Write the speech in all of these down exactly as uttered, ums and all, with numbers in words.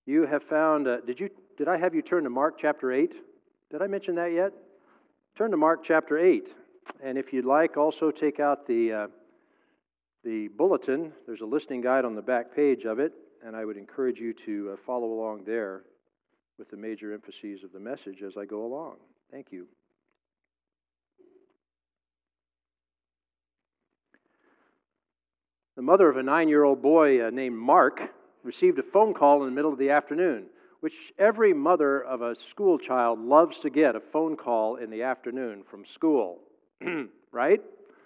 You have found, uh, did you? Did I have you turn to Mark chapter eight? Did I mention that yet? Turn to Mark chapter eight. And if you'd like, also take out the, uh, the bulletin. There's a listening guide on the back page of it, and I would encourage you to uh, follow along there with the major emphases of the message as I go along. Thank you. The mother of a nine-year-old boy uh, named Mark received a phone call in the middle of the afternoon, which every mother of a school child loves to get, a phone call in the afternoon from school. Right?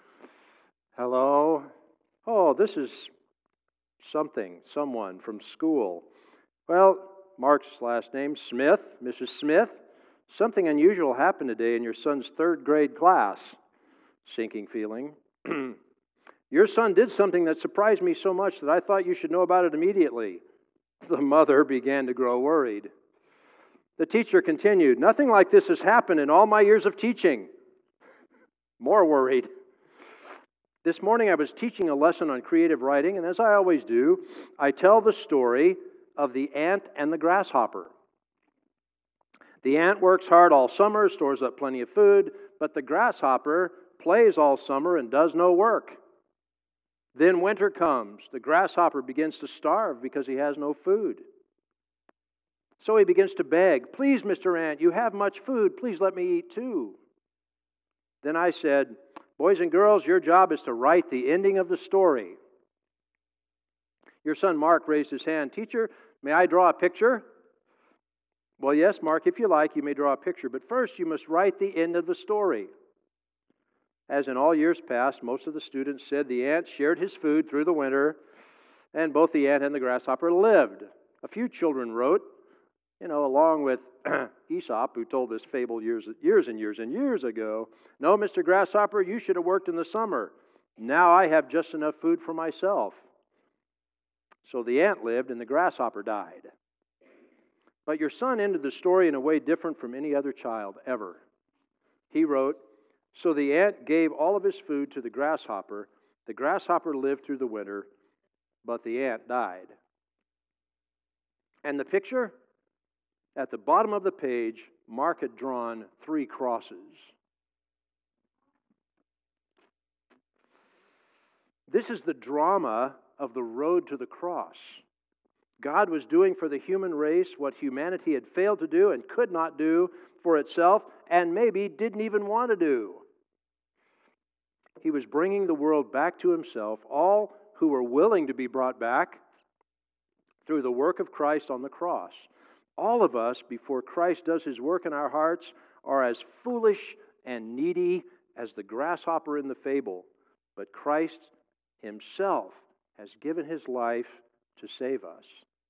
Hello? Oh, this is something, someone from school. Well, Mark's last name, Smith, Missus Smith. Something unusual happened today in your son's third grade class. Sinking feeling. Your son did something that surprised me so much that I thought you should know about it immediately. The mother began to grow worried. The teacher continued, nothing like this has happened in all my years of teaching. More worried. This morning I was teaching a lesson on creative writing, and as I always do, I tell the story of the ant and the grasshopper. The ant works hard all summer, stores up plenty of food, but the grasshopper plays all summer and does no work. Then winter comes. The grasshopper begins to starve because he has no food. So he begins to beg, please, Mister Ant, you have much food. Please let me eat too. Then I said, boys and girls, your job is to write the ending of the story. Your son Mark raised his hand. Teacher, may I draw a picture? Well, yes, Mark, if you like, you may draw a picture. But first, you must write the end of the story. As in all years past, most of the students said the ant shared his food through the winter, and both the ant and the grasshopper lived. A few children wrote, you know, along with Aesop, who told this fable years, years and years and years ago, no, Mister Grasshopper, you should have worked in the summer. Now I have just enough food for myself. So the ant lived and the grasshopper died. But your son ended the story in a way different from any other child ever. He wrote, so the ant gave all of his food to the grasshopper. The grasshopper lived through the winter, but the ant died. And the picture? At the bottom of the page, Mark had drawn three crosses. This is the drama of the road to the cross. God was doing for the human race what humanity had failed to do and could not do for itself, and maybe didn't even want to do. He was bringing the world back to himself, all who were willing to be brought back through the work of Christ on the cross. All of us, before Christ does his work in our hearts, are as foolish and needy as the grasshopper in the fable. But Christ himself has given his life to save us.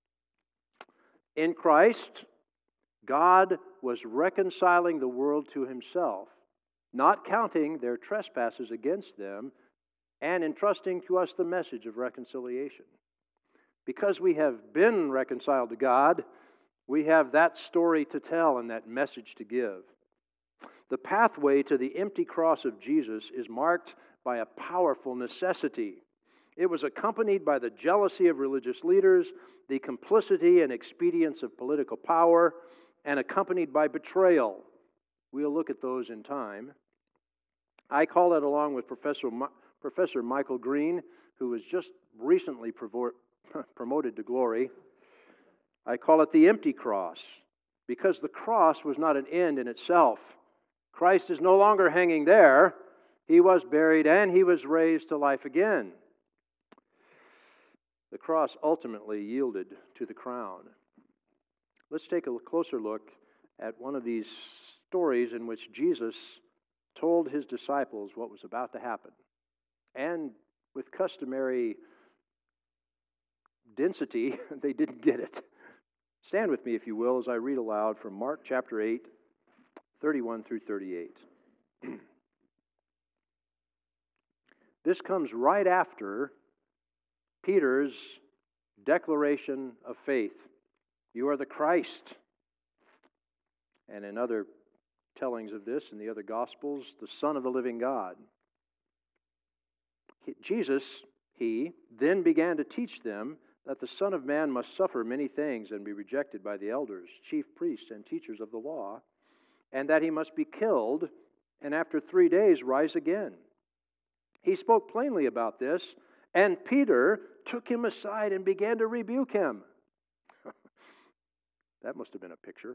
In Christ, God was reconciling the world to himself, not counting their trespasses against them, and entrusting to us the message of reconciliation. Because we have been reconciled to God, we have that story to tell and that message to give. The pathway to the empty cross of Jesus is marked by a powerful necessity. It was accompanied by the jealousy of religious leaders, the complicity and expedience of political power, and accompanied by betrayal. We'll look at those in time. I call it, along with Professor Ma- Professor Michael Green, who was just recently provo- promoted to glory, I call it the empty cross, because the cross was not an end in itself. Christ is no longer hanging there. He was buried and he was raised to life again. The cross ultimately yielded to the crown. Let's take a closer look at one of these stories in which Jesus told his disciples what was about to happen. And with customary density, they didn't get it. Stand with me, if you will, as I read aloud from Mark chapter eight, thirty-one through thirty-eight. This comes right after Peter's declaration of faith. You are the Christ. And in other tellings of this in the other Gospels, the Son of the living God. Jesus, he, then began to teach them that the Son of Man must suffer many things and be rejected by the elders, chief priests, and teachers of the law, and that he must be killed, and after three days rise again. He spoke plainly about this, and Peter took him aside and began to rebuke him. That must have been a picture.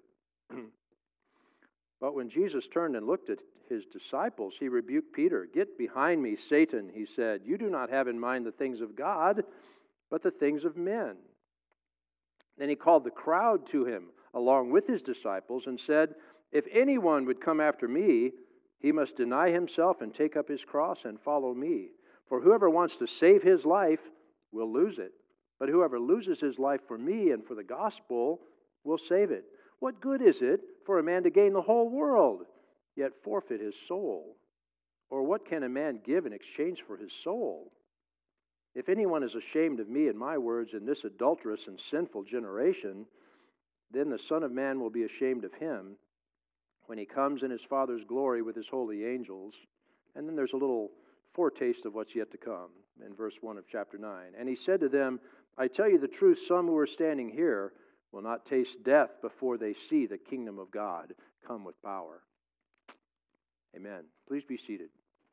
But when Jesus turned and looked at his disciples, he rebuked Peter. "Get behind me, Satan," he said. "You do not have in mind the things of God, but the things of men." Then he called the crowd to him along with his disciples and said, "If anyone would come after me, he must deny himself and take up his cross and follow me. For whoever wants to save his life will lose it. But whoever loses his life for me and for the gospel will save it. What good is it for a man to gain the whole world, yet forfeit his soul? Or what can a man give in exchange for his soul? If anyone is ashamed of me and my words in this adulterous and sinful generation, then the Son of Man will be ashamed of him when he comes in his Father's glory with his holy angels." And then there's a little foretaste of what's yet to come in verse one of chapter nine. "And he said to them, I tell you the truth, some who are standing here will not taste death before they see the kingdom of God come with power." Amen. Please be seated.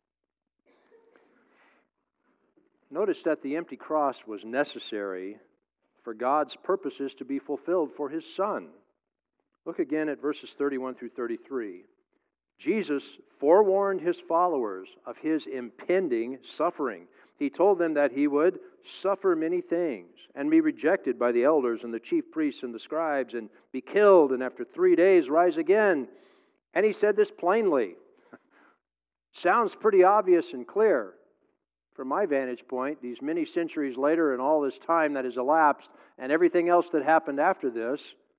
Notice that the empty cross was necessary for God's purposes to be fulfilled for his Son. Look again at verses thirty-one through thirty-three. Jesus forewarned his followers of his impending suffering. He told them that he would suffer many things and be rejected by the elders and the chief priests and the scribes and be killed and after three days rise again. And he said this plainly. Sounds pretty obvious and clear. From my vantage point, these many centuries later and all this time that has elapsed and everything else that happened after this,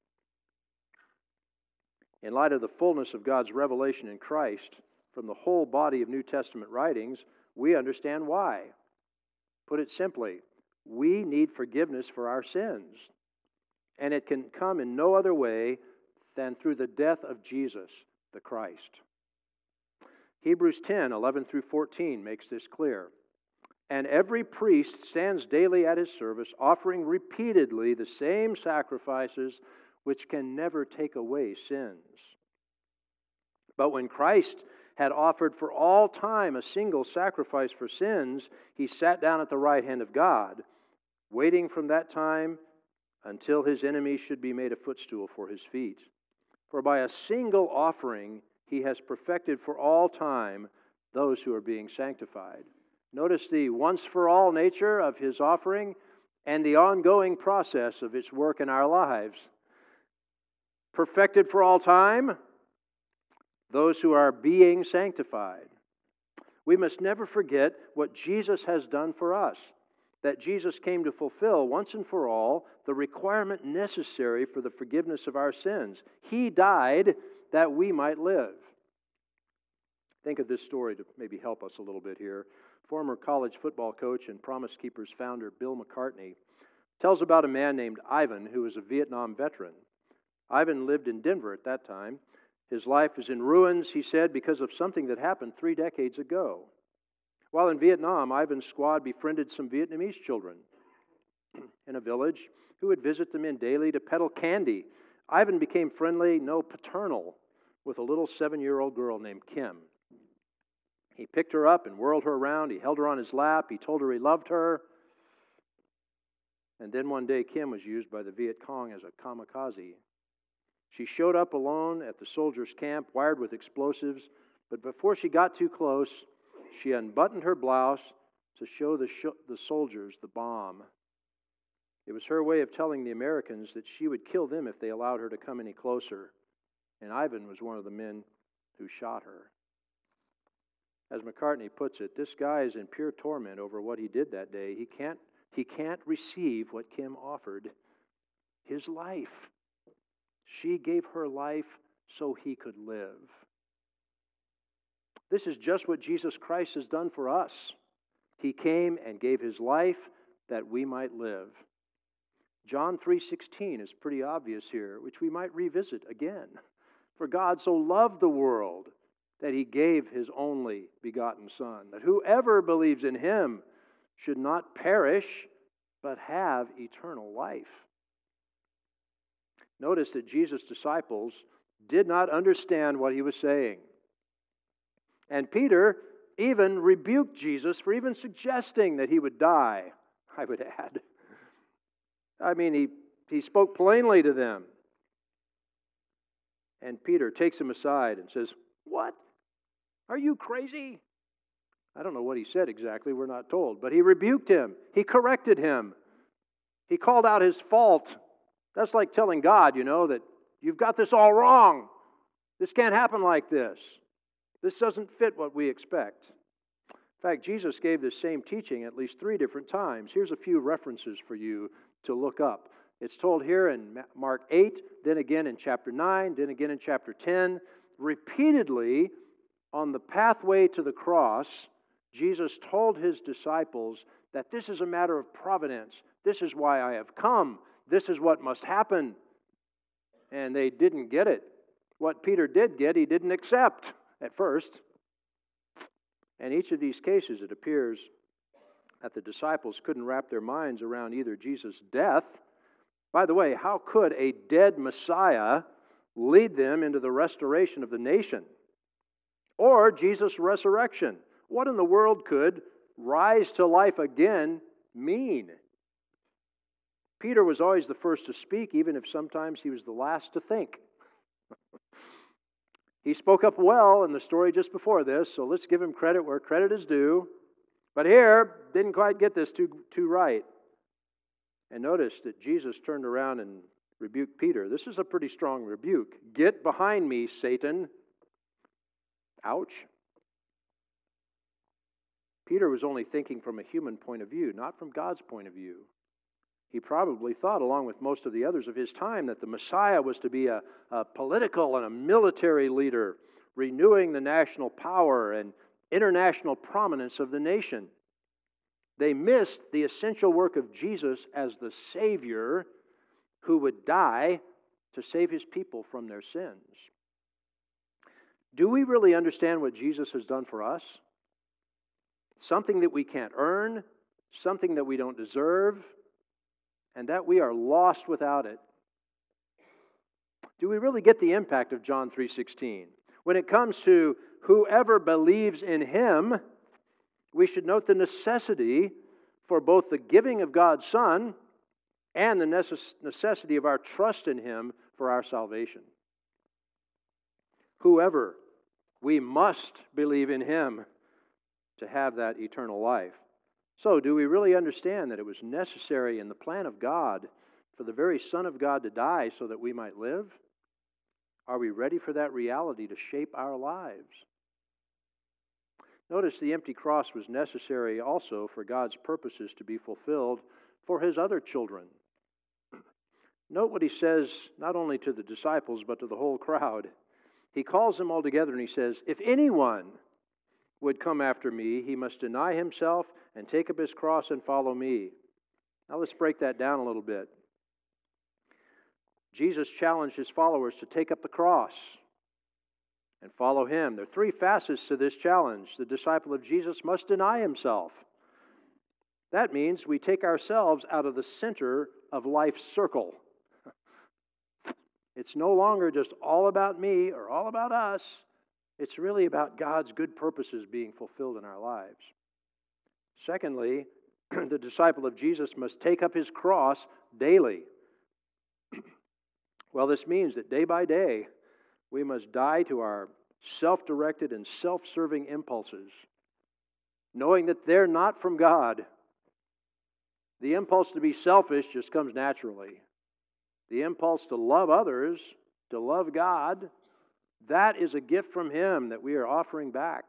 in light of the fullness of God's revelation in Christ from the whole body of New Testament writings, we understand why. Put it simply, we need forgiveness for our sins. And it can come in no other way than through the death of Jesus, the Christ. Hebrews ten, eleven through fourteen makes this clear. "And every priest stands daily at his service, offering repeatedly the same sacrifices which can never take away sins. But when Christ had offered for all time a single sacrifice for sins, he sat down at the right hand of God, waiting from that time until his enemies should be made a footstool for his feet. For by a single offering he has perfected for all time those who are being sanctified." Notice the once-for-all nature of his offering and the ongoing process of its work in our lives. Perfected for all time, those who are being sanctified. We must never forget what Jesus has done for us, that Jesus came to fulfill once and for all the requirement necessary for the forgiveness of our sins. He died that we might live. Think of this story to maybe help us a little bit here. Former college football coach and Promise Keepers founder Bill McCartney tells about a man named Ivan who was a Vietnam veteran. Ivan lived in Denver at that time. His life is in ruins, he said, because of something that happened three decades ago. While in Vietnam, Ivan's squad befriended some Vietnamese children in a village who would visit them in daily to peddle candy. Ivan became friendly, no paternal, with a little seven-year-old girl named Kim. He picked her up and whirled her around. He held her on his lap. He told her he loved her. And then one day, Kim was used by the Viet Cong as a kamikaze. She showed up alone at the soldiers' camp, wired with explosives, but before she got too close, she unbuttoned her blouse to show the, sh- the soldiers the bomb. It was her way of telling the Americans that she would kill them if they allowed her to come any closer. And Ivan was one of the men who shot her. As McCartney puts it, this guy is in pure torment over what he did that day. He can't, he can't receive what Kim offered, his life. She gave her life so he could live. This is just what Jesus Christ has done for us. He came and gave his life that we might live. John three sixteen is pretty obvious here, which we might revisit again. For God so loved the world that he gave his only begotten Son, that whoever believes in him should not perish, but have eternal life. Notice that Jesus' disciples did not understand what he was saying. And Peter even rebuked Jesus for even suggesting that he would die, I would add. I mean, he, he spoke plainly to them. And Peter takes him aside and says, "What? Are you crazy?" I don't know what he said exactly, we're not told. But he rebuked him. He corrected him. He called out his fault. That's like telling God, you know, that you've got this all wrong. This can't happen like this. This doesn't fit what we expect. In fact, Jesus gave this same teaching at least three different times. Here's a few references for you to look up. It's told here in Mark eight, then again in chapter nine, then again in chapter ten. Repeatedly, on the pathway to the cross, Jesus told his disciples that this is a matter of providence. This is why I have come. This is what must happen. And they didn't get it. What Peter did get, he didn't accept at first. And each of these cases, it appears that the disciples couldn't wrap their minds around either Jesus' death. By the way, how could a dead Messiah lead them into the restoration of the nation? Or Jesus' resurrection? What in the world could rise to life again mean? Peter was always the first to speak, even if sometimes he was the last to think. He spoke up well in the story just before this, so let's give him credit where credit is due. But here, didn't quite get this too, too right. And notice that Jesus turned around and rebuked Peter. This is a pretty strong rebuke. "Get behind me, Satan." Ouch. Peter was only thinking from a human point of view, not from God's point of view. He probably thought, along with most of the others of his time, that the Messiah was to be a, a political and a military leader, renewing the national power and international prominence of the nation. They missed the essential work of Jesus as the Savior who would die to save his people from their sins. Do we really understand what Jesus has done for us? Something that we can't earn, something that we don't deserve, and that we are lost without it. Do we really get the impact of John three sixteen? When it comes to whoever believes in him, we should note the necessity for both the giving of God's Son and the necess- necessity of our trust in him for our salvation. Whoever, we must believe in him to have that eternal life. So, do we really understand that it was necessary in the plan of God for the very Son of God to die so that we might live? Are we ready for that reality to shape our lives? Notice the empty cross was necessary also for God's purposes to be fulfilled for his other children. Note what he says not only to the disciples but to the whole crowd. He calls them all together and he says, "If anyone would come after me, he must deny himself and take up his cross and follow me." Now let's break that down a little bit. Jesus challenged his followers to take up the cross and follow him. There are three facets to this challenge. The disciple of Jesus must deny himself. That means we take ourselves out of the center of life's circle. It's no longer just all about me or all about us. It's really about God's good purposes being fulfilled in our lives. Secondly, the disciple of Jesus must take up his cross daily. Well, this means that day by day, we must die to our self-directed and self-serving impulses, knowing that they're not from God. The impulse to be selfish just comes naturally. The impulse to love others, to love God, that is a gift from him that we are offering back.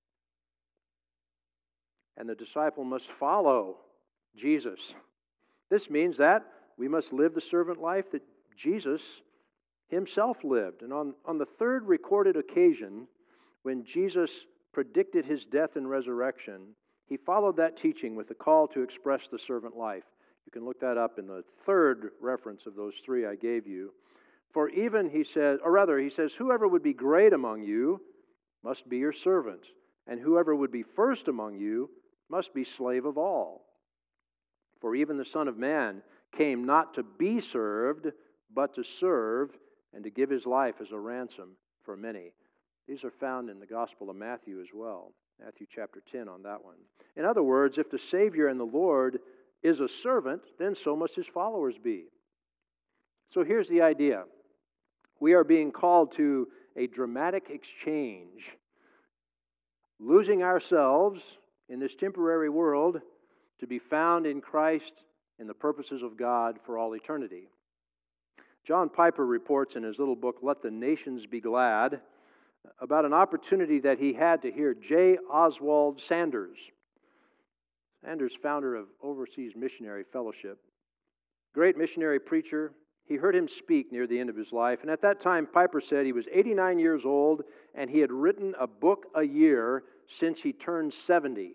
And the disciple must follow Jesus. This means that we must live the servant life that Jesus himself lived. And on, on the third recorded occasion, when Jesus predicted his death and resurrection, he followed that teaching with a call to express the servant life. You can look that up in the third reference of those three I gave you. For even, he says, or rather, he says, whoever would be great among you must be your servant, and whoever would be first among you must be slave of all. For even the Son of Man came not to be served, but to serve, and to give his life as a ransom for many. These are found in the Gospel of Matthew as well. Matthew chapter ten on that one. In other words, if the Savior and the Lord is a servant, then so must his followers be. So here's the idea. We are being called to a dramatic exchange, losing ourselves in this temporary world to be found in Christ in the purposes of God for all eternity. John Piper reports in his little book, Let the Nations Be Glad, about an opportunity that he had to hear J. Oswald Sanders. Sanders, founder of Overseas Missionary Fellowship, great missionary preacher. He heard him speak near the end of his life, and at that time, Piper said he was eighty-nine years old, and he had written a book a year since he turned seventy.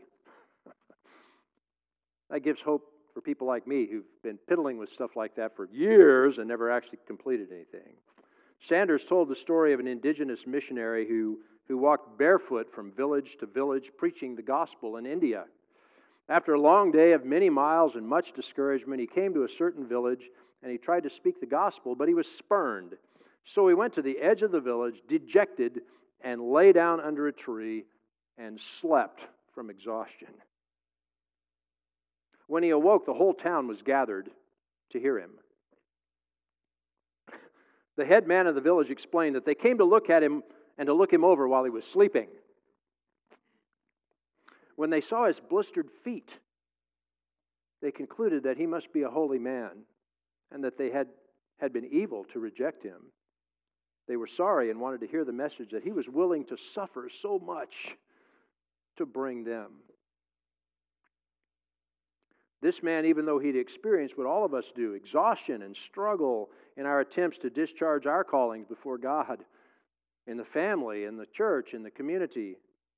That gives hope for people like me who've been piddling with stuff like that for years and never actually completed anything. Sanders told the story of an indigenous missionary who, who walked barefoot from village to village preaching the gospel in India. After a long day of many miles and much discouragement, he came to a certain village and he tried to speak the gospel, but he was spurned. So he went to the edge of the village, dejected, and lay down under a tree and slept from exhaustion. When he awoke, the whole town was gathered to hear him. The head man of the village explained that they came to look at him and to look him over while he was sleeping. When they saw his blistered feet, they concluded that he must be a holy man and that they had, had been evil to reject him. They were sorry and wanted to hear the message that he was willing to suffer so much to bring them. This man, even though he'd experienced what all of us do, exhaustion and struggle in our attempts to discharge our callings before God, in the family, in the church, in the community,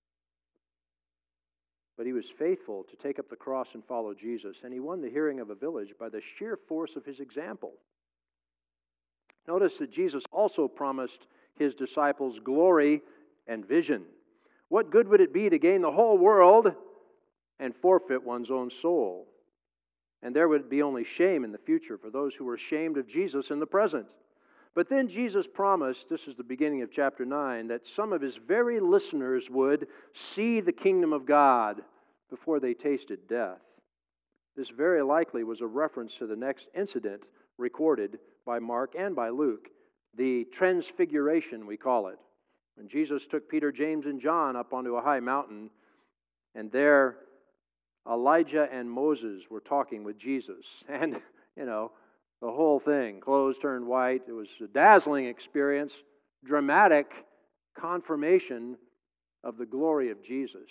but he was faithful to take up the cross and follow Jesus, and he won the hearing of a village by the sheer force of his example. Notice that Jesus also promised his disciples glory and vision. What good would it be to gain the whole world and forfeit one's own soul? And there would be only shame in the future for those who were ashamed of Jesus in the present. But then Jesus promised, this is the beginning of chapter nine, that some of his very listeners would see the kingdom of God before they tasted death. This very likely was a reference to the next incident recorded by Mark and by Luke, the transfiguration, we call it. When Jesus took Peter, James, and John up onto a high mountain, and there Elijah and Moses were talking with Jesus. And, you know, the whole thing, clothes turned white. It was a dazzling experience, dramatic confirmation of the glory of Jesus.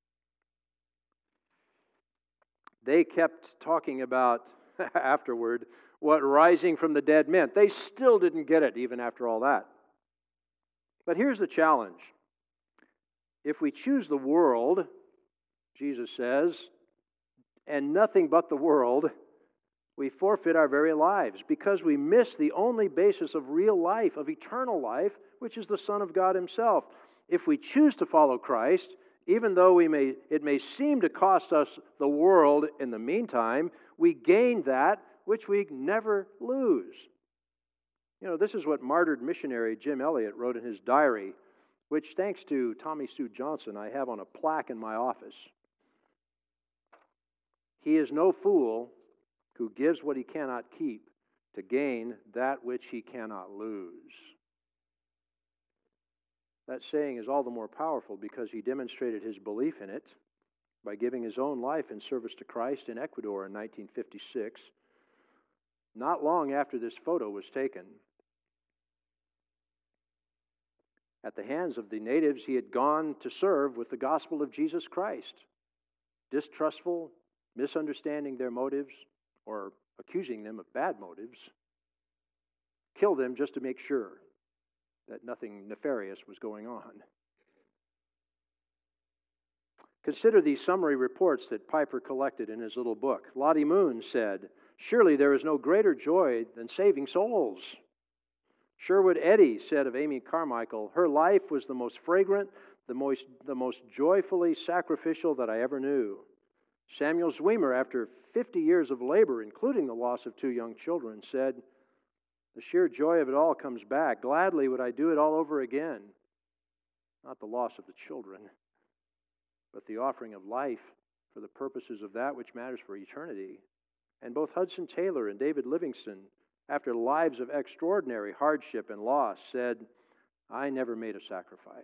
They kept talking about, afterward, what rising from the dead meant. They still didn't get it, even after all that. But here's the challenge. If we choose the world, Jesus says, and nothing but the world, we forfeit our very lives because we miss the only basis of real life, of eternal life, which is the Son of God himself. If we choose to follow Christ, even though we may, it may seem to cost us the world in the meantime, we gain that which we never lose. You know, this is what martyred missionary Jim Elliot wrote in his diary, which, thanks to Tommy Sue Johnson, I have on a plaque in my office. He is no fool who gives what he cannot keep to gain that which he cannot lose. That saying is all the more powerful because he demonstrated his belief in it by giving his own life in service to Christ in Ecuador in nineteen fifty-six, not long after this photo was taken. At the hands of the natives he had gone to serve with the gospel of Jesus Christ, distrustful, misunderstanding their motives, or accusing them of bad motives, kill them just to make sure that nothing nefarious was going on. Consider these summary reports that Piper collected in his little book. Lottie Moon said, "Surely there is no greater joy than saving souls." Sherwood Eddy said of Amy Carmichael, "Her life was the most fragrant, the most, the most joyfully sacrificial that I ever knew." Samuel Zwemer, after fifty years of labor, including the loss of two young children, said, "The sheer joy of it all comes back. Gladly would I do it all over again. Not the loss of the children, but the offering of life for the purposes of that which matters for eternity." And both Hudson Taylor and David Livingston, after lives of extraordinary hardship and loss, said, "I never made a sacrifice."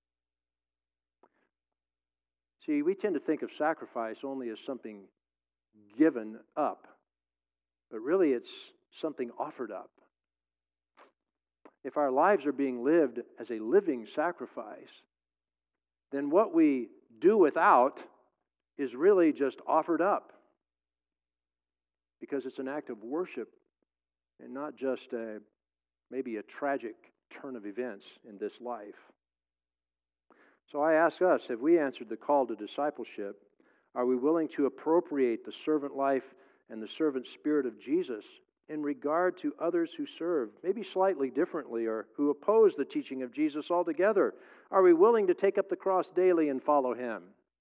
See, we tend to think of sacrifice only as something given up, but really it's something offered up. If our lives are being lived as a living sacrifice, then what we do without is really just offered up, because it's an act of worship and not just a, maybe a tragic turn of events in this life. So I ask us, have we answered the call to discipleship? Are we willing to appropriate the servant life and the servant spirit of Jesus in regard to others who serve, maybe slightly differently, or who oppose the teaching of Jesus altogether? Are we willing to take up the cross daily and follow Him?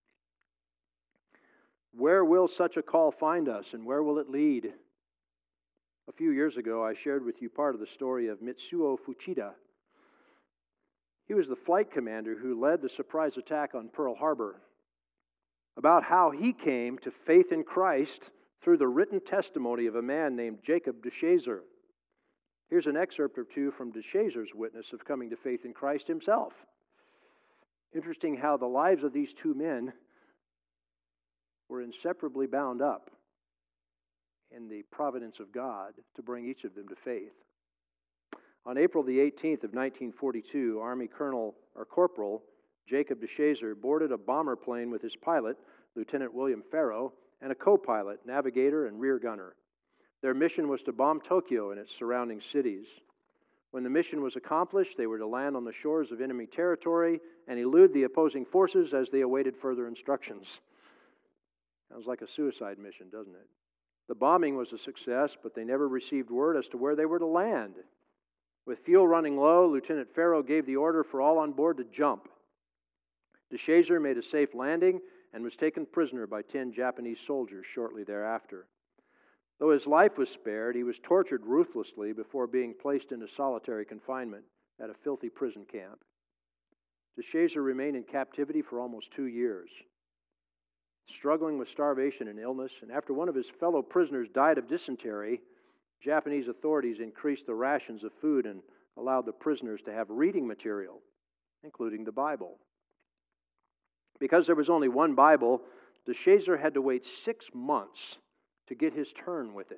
Where will such a call find us, and where will it lead? A few years ago, I shared with you part of the story of Mitsuo Fuchida. He was the flight commander who led the surprise attack on Pearl Harbor. About how he came to faith in Christ through the written testimony of a man named Jacob DeShazer. Here's an excerpt or two from DeShazer's witness of coming to faith in Christ himself. Interesting how the lives of these two men were inseparably bound up in the providence of God to bring each of them to faith. On April the eighteenth of nineteen forty-two, Army Colonel or Corporal Jacob DeShazer boarded a bomber plane with his pilot, Lieutenant William Farrow, and a co-pilot, navigator, and rear gunner. Their mission was to bomb Tokyo and its surrounding cities. When the mission was accomplished, they were to land on the shores of enemy territory and elude the opposing forces as they awaited further instructions. Sounds like a suicide mission, doesn't it? The bombing was a success, but they never received word as to where they were to land. With fuel running low, Lieutenant Farrow gave the order for all on board to jump. DeShazer made a safe landing and was taken prisoner by ten Japanese soldiers shortly thereafter. Though his life was spared, he was tortured ruthlessly before being placed into solitary confinement at a filthy prison camp. DeShazer remained in captivity for almost two years, struggling with starvation and illness, and after one of his fellow prisoners died of dysentery, Japanese authorities increased the rations of food and allowed the prisoners to have reading material, including the Bible. Because there was only one Bible, DeShazer had to wait six months to get his turn with it.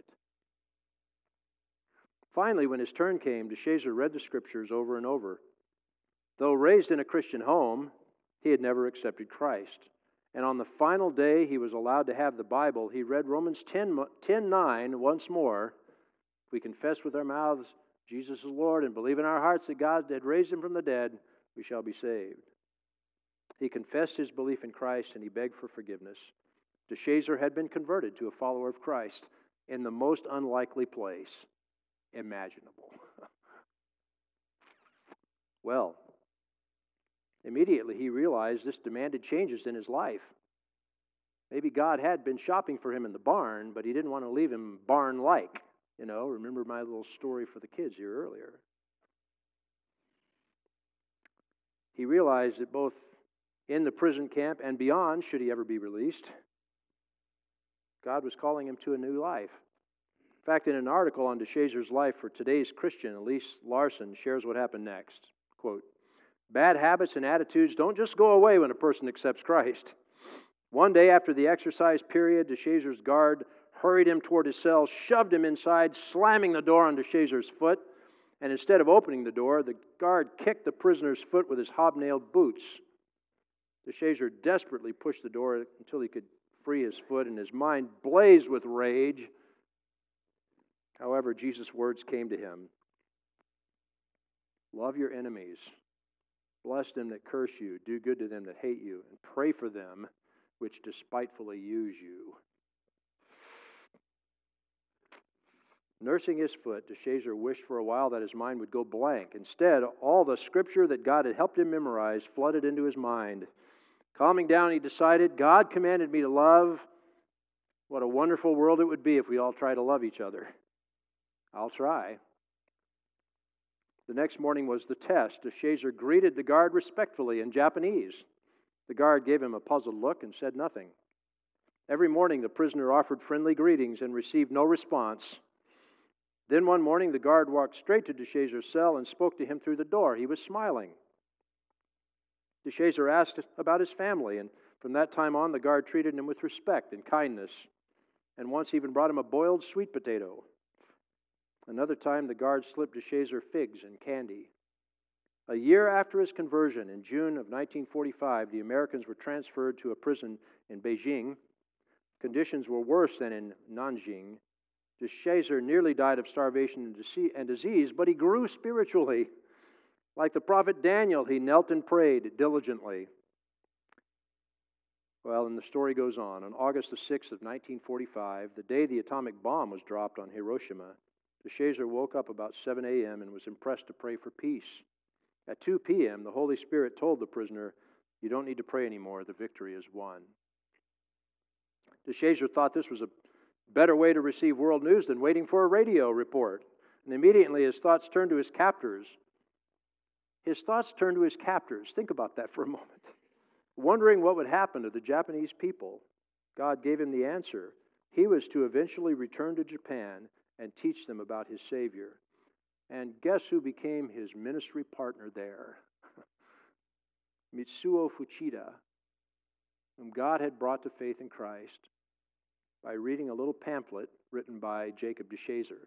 Finally, when his turn came, DeShazer read the Scriptures over and over. Though raised in a Christian home, he had never accepted Christ. And on the final day he was allowed to have the Bible, he read Romans ten nine once more. If we confess with our mouths Jesus is Lord and believe in our hearts that God had raised Him from the dead, we shall be saved. He confessed his belief in Christ and he begged for forgiveness. DeShazer had been converted to a follower of Christ in the most unlikely place imaginable. Well, immediately he realized this demanded changes in his life. Maybe God had been shopping for him in the barn, but He didn't want to leave him barn-like. You know, remember my little story for the kids here earlier. He realized that both in the prison camp and beyond, should he ever be released, God was calling him to a new life. In fact, in an article on DeShazer's life for Today's Christian, Elise Larson shares what happened next. Quote, "Bad habits and attitudes don't just go away when a person accepts Christ. One day after the exercise period, DeShazer's guard hurried him toward his cell, shoved him inside, slamming the door on DeShazer's foot, and instead of opening the door, the guard kicked the prisoner's foot with his hobnailed boots. DeShazer desperately pushed the door until he could free his foot, and his mind blazed with rage. However, Jesus' words came to him. Love your enemies. Bless them that curse you. Do good to them that hate you. And pray for them which despitefully use you. Nursing his foot, DeShazer wished for a while that his mind would go blank. Instead, all the scripture that God had helped him memorize flooded into his mind. Calming down, he decided, God commanded me to love, What a wonderful world it would be if we all try to love each other. I'll try. The next morning was the test. DeShazer greeted the guard respectfully in Japanese. The guard gave him a puzzled look and said nothing. Every morning the prisoner offered friendly greetings and received no response. Then one morning the guard walked straight to DeShazer's cell and spoke to him through the door. He was smiling. DeShazer asked about his family, and from that time on the guard treated him with respect and kindness, and once even brought him a boiled sweet potato. Another time the guard slipped DeShazer figs and candy. A year after his conversion, in June of nineteen forty-five, the Americans were transferred to a prison in Beijing. Conditions were worse than in Nanjing. DeShazer nearly died of starvation and disease, but he grew spiritually. Like the prophet Daniel, he knelt and prayed diligently. Well, and the story goes on. On August the sixth of nineteen forty-five, the day the atomic bomb was dropped on Hiroshima, DeShazer woke up about seven a.m. and was impressed to pray for peace. At two p.m., the Holy Spirit told the prisoner, "You don't need to pray anymore. The victory is won." DeShazer thought this was a better way to receive world news than waiting for a radio report. And immediately his thoughts turned to his captors. His thoughts turned to his captors. Think about that for a moment. Wondering what would happen to the Japanese people, God gave him the answer. He was to eventually return to Japan and teach them about his Savior. And guess who became his ministry partner there? Mitsuo Fuchida, whom God had brought to faith in Christ by reading a little pamphlet written by Jacob DeShazer.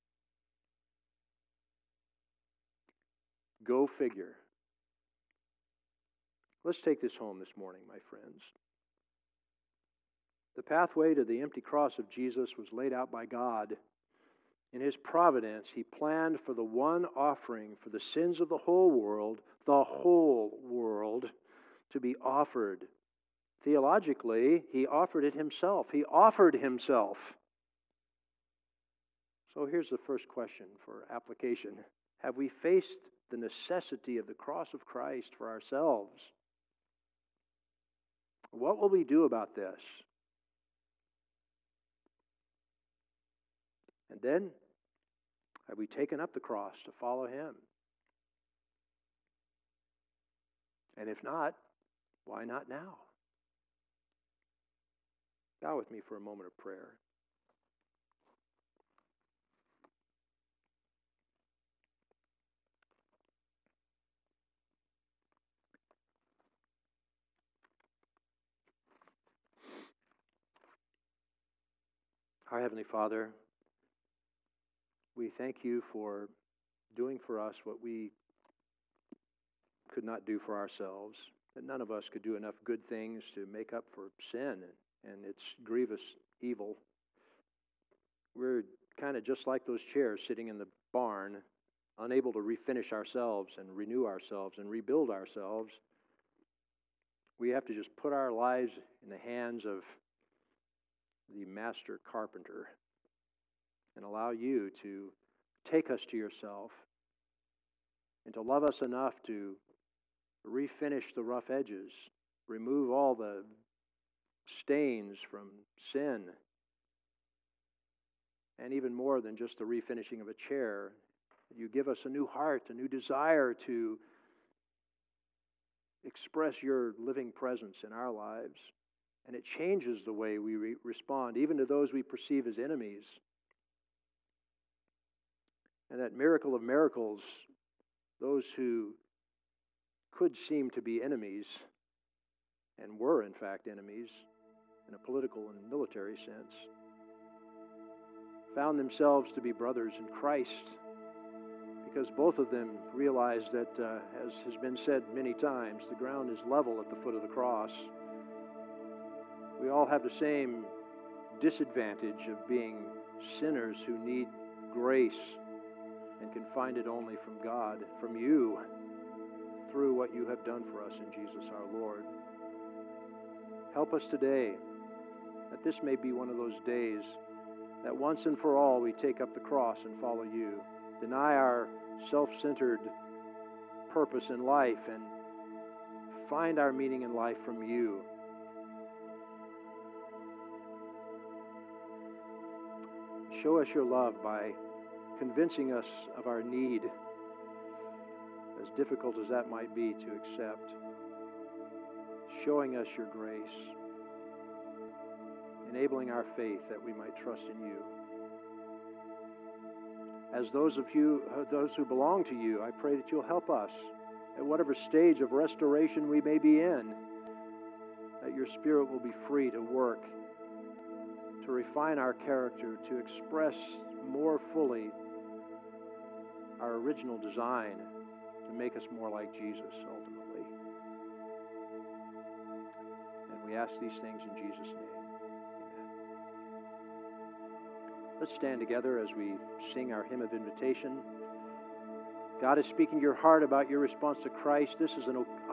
Go figure. Let's take this home this morning, my friends. The pathway to the empty cross of Jesus was laid out by God. In His providence, He planned for the one offering for the sins of the whole world, the whole world, to be offered. Theologically, He offered it Himself. He offered Himself. So here's the first question for application. Have we faced the necessity of the cross of Christ for ourselves? What will we do about this? And then, have we taken up the cross to follow Him? And if not, why not now? Bow with me for a moment of prayer. Our Heavenly Father, we thank You for doing for us what we could not do for ourselves, that none of us could do enough good things to make up for sin and its grievous evil. We're kind of just like those chairs sitting in the barn, unable to refinish ourselves and renew ourselves and rebuild ourselves. We have to just put our lives in the hands of the master carpenter and allow You to take us to Yourself and to love us enough to refinish the rough edges, remove all the stains from sin, and even more than just the refinishing of a chair. You give us a new heart, a new desire to express Your living presence in our lives. And it changes the way we re- respond, even to those we perceive as enemies. And that miracle of miracles, those who could seem to be enemies, and were in fact enemies in a political and military sense, found themselves to be brothers in Christ, because both of them realized that, uh, as has been said many times, the ground is level at the foot of the cross. We all have the same disadvantage of being sinners who need grace and can find it only from God, from You, through what You have done for us in Jesus our Lord. Help us today that this may be one of those days that once and for all we take up the cross and follow You, deny our self-centered purpose in life, and find our meaning in life from You. show us your love by convincing us of our need, as difficult as that might be to accept, showing us your grace, enabling our faith that we might trust in you. As those of you, those who belong to you, I pray that you'll help us at whatever stage of restoration we may be in, that your Spirit will be free to work, to refine our character, to express more fully our original design, to make us more like Jesus ultimately. And we ask these things in Jesus' name. Let's stand together as we sing our hymn of invitation. God is speaking to your heart about your response to Christ. This is an